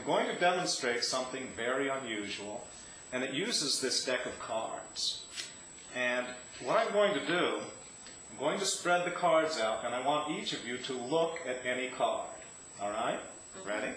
I'm going to demonstrate something very unusual, and it uses this deck of cards. And what I'm going to do, I'm going to spread the cards out, and I want each of you to look at any card. All right? Ready?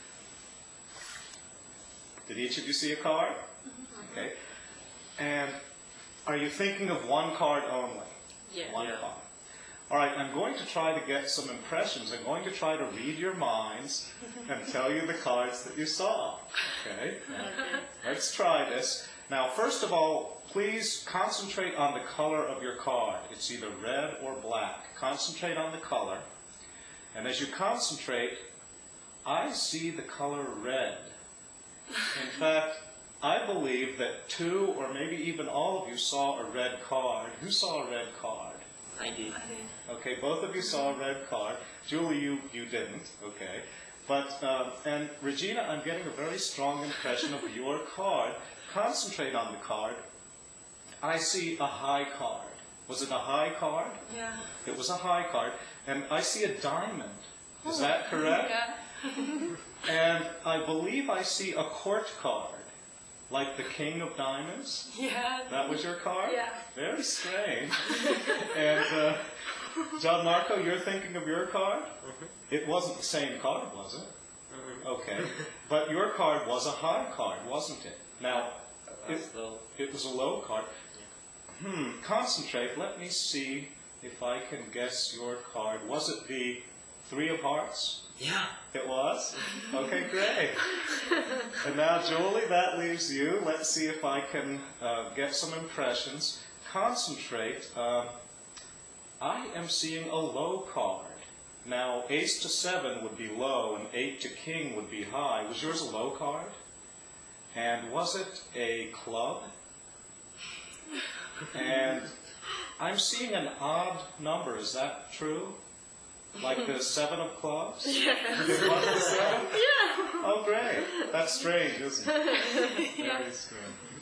Did each of you see a card? Okay. And are you thinking of one card only? Yeah. One card. All right, I'm going to try to get some impressions. I'm going to try to read your minds and tell you the cards that you saw. Okay? Let's try this. Now, first of all, please concentrate on the color of your card. It's either red or black. Concentrate on the color. And as you concentrate, I see the color red. In fact, I believe that two or maybe even all of you saw a red card. Who saw a red card? I did. Okay, both of you saw a red card. Julie, you didn't. Okay. But, and Regina, I'm getting a very strong impression of your card. Concentrate on the card. I see a high card. Was it a high card? Yeah. It was a high card. And I see a diamond. Is that correct? Yeah. And I believe I see a court card. Like the King of Diamonds? Yeah. That was your card? Yeah. Very strange. And John Marco, you're thinking of your card? It wasn't the same card, was it? Okay. But your card was a high card, wasn't it? Now, it was a low card. Concentrate. Let me see if I can guess your card. Was it the Three of Hearts? Yeah. It was? Okay, great. And now, Julie, that leaves you. Let's see if I can get some impressions. Concentrate. I am seeing a low card. Now, Ace to 7 would be low, and 8 to King would be high. Was yours a low card? And was it a club? And I'm seeing an odd number. Is that true? Like the 7 of clubs? Yeah. It was the 7? Yeah. Oh, great. That's strange, isn't it? Very strange.